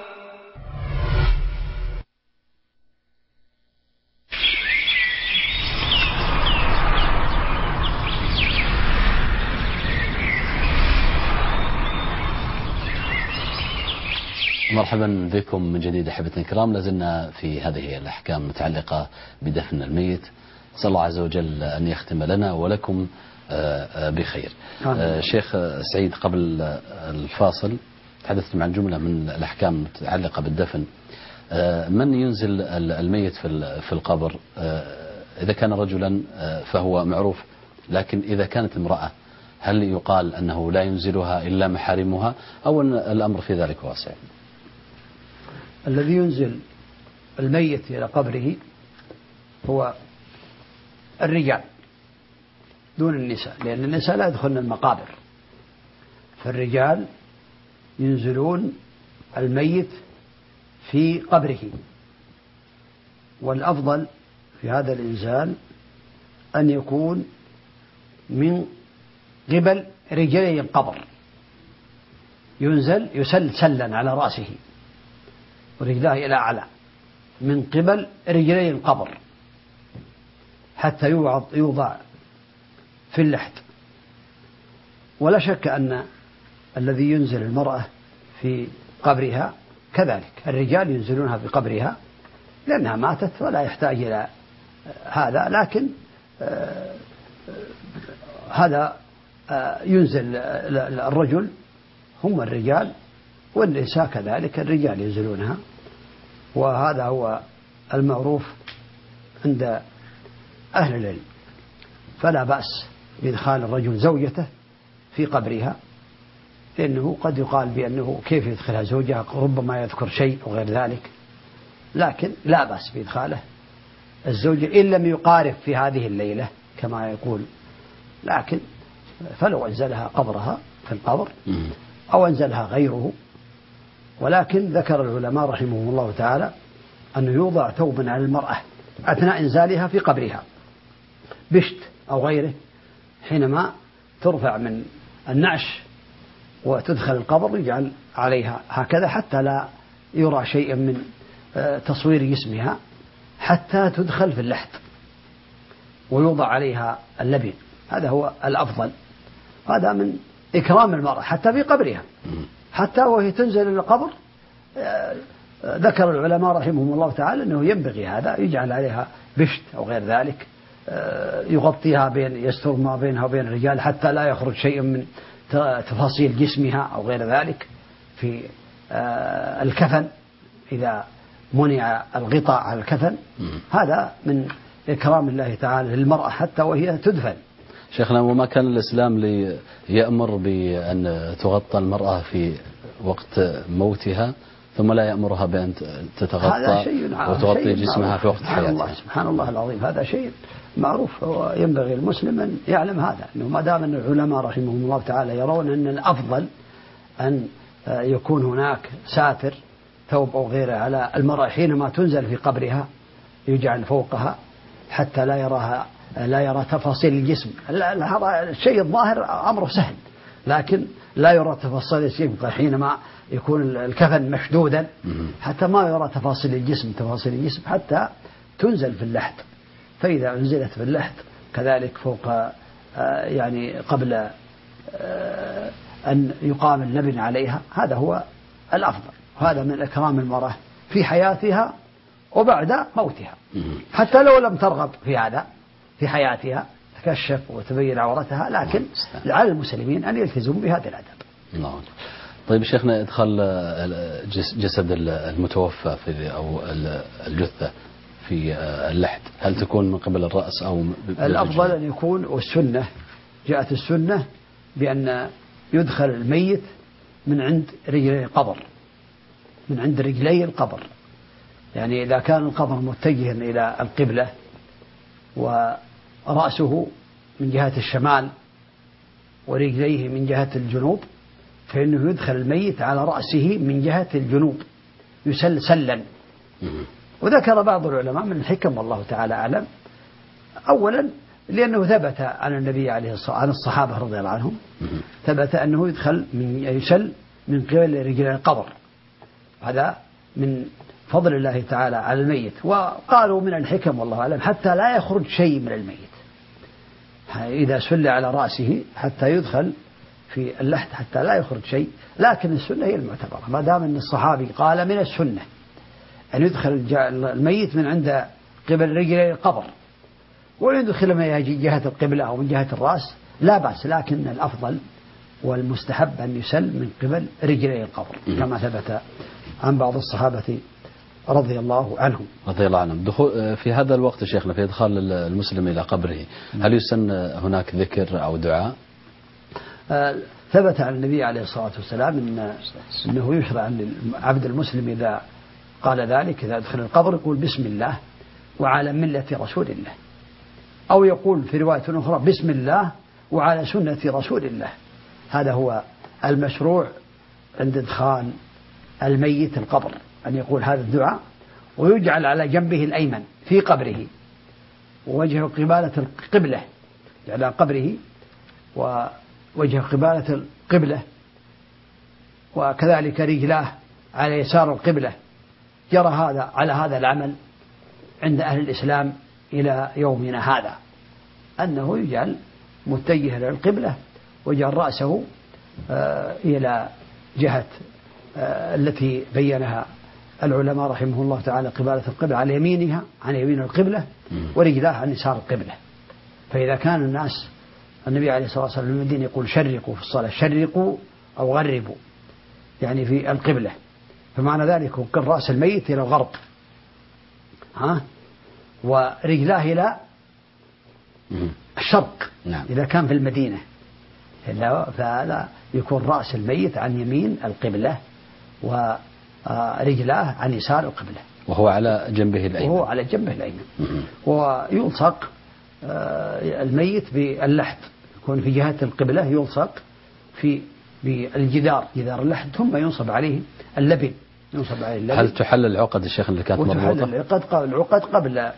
مرحبا بكم من جديد أحبتنا الكرام، لازلنا في هذه الأحكام المتعلقة بدفن الميت. نسأل الله عز وجل أن يختم لنا ولكم بخير. شيخ سعيد، قبل الفاصل تحدثتم عن جملة من الأحكام المتعلقة بالدفن. من ينزل الميت في القبر؟ إذا كان رجلا فهو معروف، لكن إذا كانت امرأة هل يقال أنه لا ينزلها إلا محارمها أو أن الأمر في ذلك واسع؟ الذي ينزل الميت إلى قبره هو الرجال دون النساء، لأن النساء لا يدخلن المقابر، فالرجال ينزلون الميت في قبره. والأفضل في هذا الإنزال أن يكون من قبل رجلي القبر، ينزل يسل سلا على رأسه ورجلاه إلى أعلى من قبل رجلي القبر حتى يوضع, يوضع في اللحد. ولا شك أن الذي ينزل المرأة في قبرها كذلك، الرجال ينزلونها في قبرها لأنها ماتت ولا يحتاج إلى هذا، لكن آه هذا آه ينزل الرجل هم الرجال، والنساء كذلك الرجال ينزلونها، وهذا هو المعروف عند أهل العلم. فلا بأس بإدخال الرجل زوجته في قبرها، لأنه قد يقال بأنه كيف يدخلها زوجها، ربما يذكر شيء وغير ذلك، لكن لا بأس بإدخاله الزوجة إن لم يقارف في هذه الليلة كما يقول، لكن فلو أنزلها قبرها في القبر أو أنزلها غيره. ولكن ذكر العلماء رحمهم الله تعالى أنه يوضع ثوبا على المرأة أثناء إنزالها في قبرها بشت أو غيره، حينما ترفع من النعش وتدخل القبر يجعل عليها هكذا حتى لا يرى شيء من تصوير جسمها حتى تدخل في اللحد، ويوضع عليها اللبن. هذا هو الأفضل، هذا من إكرام المرأة حتى في قبرها، حتى وهي تنزل إلى القبر. ذكر العلماء رحمهم الله تعالى أنه ينبغي هذا، يجعل عليها بشت أو غير ذلك يغطيها بين يستر ما بينها وبين الرجال حتى لا يخرج شيء من تفاصيل جسمها أو غير ذلك في الكفن إذا منع الغطاء على الكفن. هذا من إكرام الله تعالى للمرأة حتى وهي تدفن. شيخنا، وما كان الإسلام ليأمر بأن تغطى المرأة في وقت موتها ثم لا يأمرها بأن تتغطى وتغطي جسمها في وقت حياتها؟ سبحان الله العظيم، هذا شيء معروف، وينبغي المسلم أن يعلم هذا، أنه ما دام أن العلماء رحمهم الله تعالى يرون أن الأفضل أن يكون هناك ساتر ثوب أو غيره على المرأة حينما تنزل في قبرها، يجعل فوقها حتى لا يراها لا يرى تفاصيل الجسم. الشيء الظاهر أمره سهل، لكن لا يرى تفاصيل الجسم حينما يكون الكفن مشدودا حتى ما يرى تفاصيل الجسم تفاصيل الجسم حتى تنزل في اللحد. فإذا أنزلت في اللحد كذلك فوق يعني قبل أن يقام اللبن عليها، هذا هو الأفضل. هذا من إكرام المرأة في حياتها وبعد موتها، حتى لو لم ترغب في هذا في حياتها تكشف وتبين عورتها، لكن على المسلمين أن يلتزموا بهذا الأدب. نعم. طيب شيخنا، إدخال جسد المتوفى في أو الجثة في اللحد هل تكون من قبل الرأس أو الأفضل أن يكون، والسنة جاءت السنة بأن يدخل الميت من عند رجلي القبر، من عند رجلي القبر، يعني إذا كان القبر متجها إلى القبلة ورأسه من جهة الشمال ورجليه من جهة الجنوب، فإنه يدخل الميت على رأسه من جهة الجنوب يسل سلا. وذكر بعض العلماء من الحكم والله تعالى أعلم، أولا لأنه ثبت عن النبي عليه الصلاة عن الصحابة رضي الله عنهم ثبت أنه يدخل من يسل من قبل رجل القبر، هذا من فضل الله تعالى على الميت. وقالوا من الحكم والله أعلم حتى لا يخرج شيء من الميت إذا سل على رأسه حتى يدخل في اللحد حتى لا يخرج شيء، لكن السنة هي المعتبرة ما دام أن الصحابي قال من السنة أن يدخل الميت من عند قبل رجلي القبر، ويدخل من جهة القبلة أو من جهة الرأس لا بأس، لكن الأفضل والمستحب أن يسل من قبل رجلي القبر كما ثبت عن بعض الصحابة رضي الله عنهم رضي الله عنهم. دخول في هذا الوقت شيخنا في إدخال المسلم إلى قبره، هل يسن هناك ذكر أو دعاء؟ ثبت عن النبي عليه الصلاة والسلام إن أنه يشرع للعبد المسلم إذا قال ذلك إذا دخل القبر يقول بسم الله وعلى ملة رسول الله، أو يقول في رواية أخرى بسم الله وعلى سنة رسول الله. هذا هو المشروع عند إدخال الميت القبر، أن يقول هذا الدعاء ويجعل على جنبه الأيمن في قبره ووجه قبالة القبلة، على قبره ووجه قبالة القبلة، وكذلك رجلاه على يسار القبلة. جرى هذا على هذا العمل عند أهل الإسلام إلى يومنا هذا، أنه يجعل متجه للقبلة ويجعل رأسه إلى جهة التي بينها العلماء رحمه الله تعالى، قبالة القبلة على يمينها عن يمين القبلة ورجلاه عن يسار القبلة. فإذا كان الناس النبي عليه الصلاة والسلام في المدينة يقول شرقوا في الصلاة، شرقوا أو غربوا يعني في القبلة، فمعنى ذلك كان رأس الميت إلى الغرب ها ورجلاه إلى الشرق نعم. إذا كان في المدينة فهذا يكون رأس الميت عن يمين القبلة ورجلاه عن يسار القبلة، وهو على جنبه الأيمن وهو على جنبه الأيمن. ويلصق الميت باللحد، يكون في جهة القبلة يلصق في بالجدار جدار اللحد، ثم ينصب عليه اللبن ينصب عليه اللبن. هل تحل العقد الشيخ اللي كانت مربوطة؟ وتحل العقد قبل العقد قبل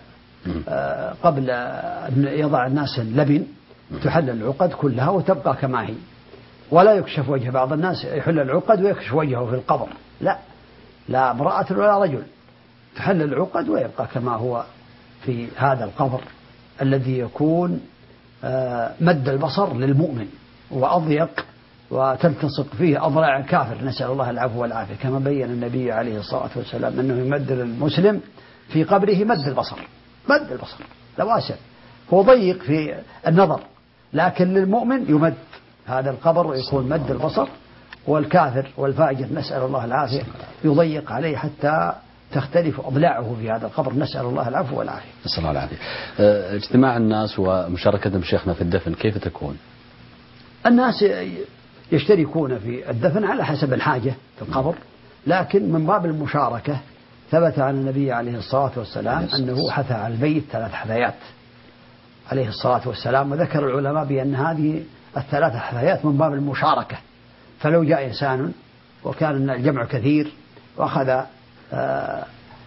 آه قبل أن يضع الناس اللبن تحل العقد كلها وتبقى كما هي، ولا يكشف وجه. بعض الناس يحل العقد ويكشف وجهه في القبر، لا لا امرأة ولا رجل، تحل العقد ويبقى كما هو في هذا القبر الذي يكون آه مد البصر للمؤمن وأضيق وتلتصق فيه أضلاع الكافر، نسأل الله العفو والعافية، كما بين النبي عليه الصلاة والسلام أنه يمد للمسلم في قبره مد البصر، مد البصر لا واسع، هو ضيق في النظر، لكن للمؤمن يمد هذا القبر ويكون مد البصر، والكافر والفاجر نسأل الله العافية يضيق عليه حتى تختلف أضلاعه في هذا القبر، نسأل الله العفو والعافية. نسأل الله العافية. اجتماع الناس ومشاركتهم شيخنا في الدفن كيف تكون؟ الناس يشتركون في الدفن على حسب الحاجة في القبر، لكن من باب المشاركة ثبت عن النبي عليه الصلاة والسلام أنه حثى على الميت ثلاث حثيات عليه الصلاة والسلام، وذكر العلماء بأن هذه الثلاث حثيات من باب المشاركة، فلو جاء إنسان وكان الجمع كثير وأخذ آآ آآ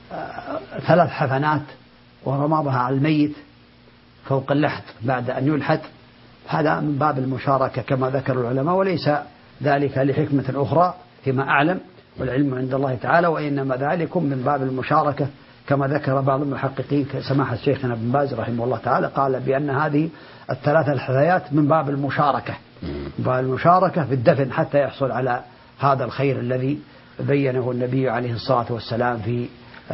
ثلاث حفنات ورمضها على الميت فوق اللحد بعد أن يلحد، هذا من باب المشاركة كما ذكر العلماء، وليس ذلك لحكمة أخرى فيما أعلم، والعلم عند الله تعالى، وإنما ذلك من باب المشاركة كما ذكر بعض المحققين كسماحة شيخنا ابن باز رحمه الله تعالى، قال بأن هذه الثلاثة الحثيات من باب المشاركة، من باب المشاركة في الدفن حتى يحصل على هذا الخير الذي بينه النبي عليه الصلاة والسلام في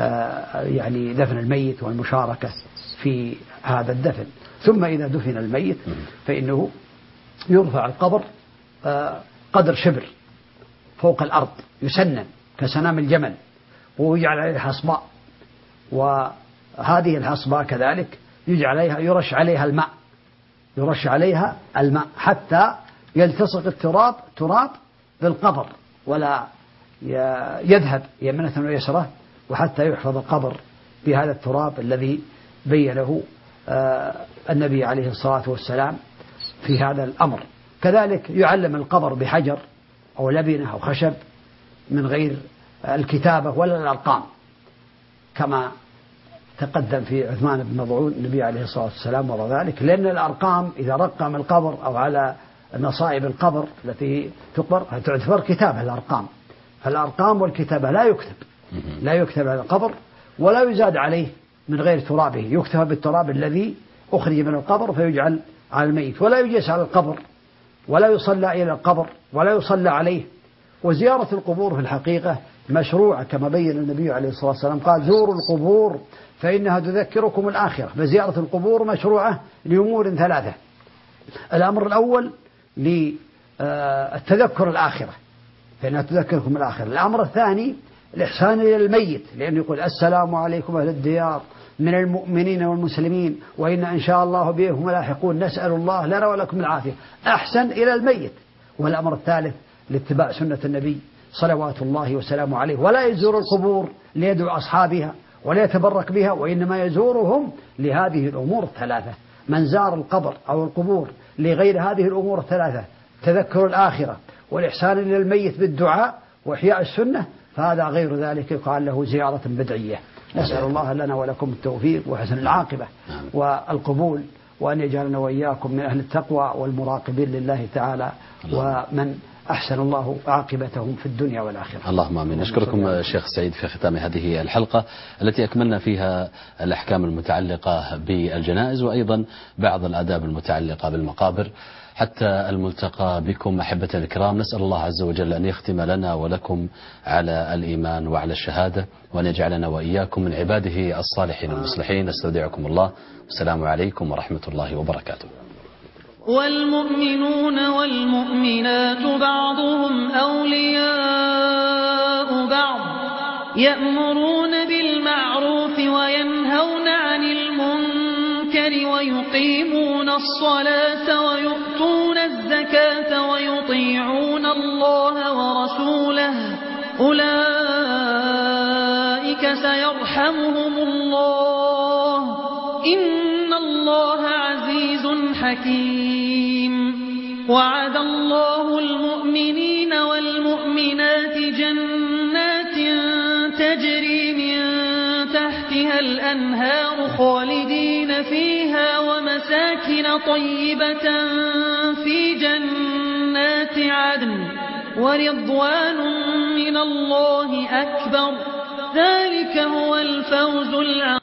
يعني دفن الميت والمشاركة في هذا الدفن. ثم إذا دفن الميت فإنه يرفع القبر قدر شبر فوق الأرض يسنن كسنام الجمل، ويجعل عليه حصباء، وهذه الحصباء كذلك يجعل عليها يرش عليها الماء يرش عليها الماء حتى يلتصق التراب تراب بالقبر ولا يذهب يمنة ويسرة، وحتى يحفظ القبر بهذا التراب الذي بينه النبي عليه الصلاة والسلام في هذا الأمر. كذلك يعلم القبر بحجر أو لبنة أو خشب من غير الكتابة ولا الأرقام، كما تقدم في عثمان بن مظعون النبي عليه الصلاة والسلام وراء ذلك، لأن الأرقام إذا رقم القبر أو على نصائب القبر التي تقبر تعتبر كتابة الأرقام، فالأرقام والكتابة لا يكتب لا يكتب على القبر ولا يزاد عليه من غير ترابه، يكتب بالتراب الذي أخرج من القبر فيجعل على الميت، ولا يجلس على القبر ولا يصلى إلى القبر ولا يصلى عليه. وزيارة القبور في الحقيقة مشروعة كما بين النبي عليه الصلاة والسلام، قال زوروا القبور فإنها تذكركم الآخرة، فزيارة القبور مشروعة لأمور ثلاثة. الأمر الأول للتذكر الآخرة فإنها تذكركم الآخرة، الأمر الثاني الإحسان إلى الميت، لأنه يقول السلام عليكم أهل الديار من المؤمنين والمسلمين وإن إن شاء الله بهم لاحقون، نسأل الله لنا ولكم العافية، أحسن إلى الميت. والأمر الثالث لاتباع سنة النبي صلوات الله وسلامه عليه، ولا يزور القبور ليدعو أصحابها ولا يتبرك بها، وإنما يزورهم لهذه الأمور الثلاثة. من زار القبر أو القبور لغير هذه الأمور الثلاثة، تذكر الآخرة والإحسان إلى الميت بالدعاء وإحياء السنة، فهذا غير ذلك يقال له زيارة بدعية. نسأل الله لنا ولكم التوفيق وحسن العاقبة والقبول، وأن يجعلنا وإياكم من أهل التقوى والمراقبين لله تعالى، ومن أحسن الله عاقبتهم في الدنيا والآخرة. اللهم آمين. أشكركم الشيخ سعيد في ختام هذه الحلقة التي أكملنا فيها الأحكام المتعلقة بالجنائز وأيضا بعض الآداب المتعلقة بالمقابر. حتى الملتقى بكم أحبة الكرام، نسأل الله عز وجل أن يختم لنا ولكم على الإيمان وعلى الشهادة، وأن يجعلنا وإياكم من عباده الصالحين المصلحين. استودعكم الله، والسلام عليكم ورحمة الله وبركاته. والمؤمنون والمؤمنات بعضهم أولياء بعض، يأمرون بالمعروف وينهون عن المنكر ويقيمون الصلاة ويؤتون الزكاة ويطيعون الله ورسوله، أولئك سيرحمهم الله، إن الله عزيز حكيم. وعد الله المؤمنين والمؤمنات جنات تجري من تحتها الأنهار خالدين فيها، ومساكن طيبة في جنات عدن، ورضوان من الله أكبر، ذلك هو الفوز العظيم.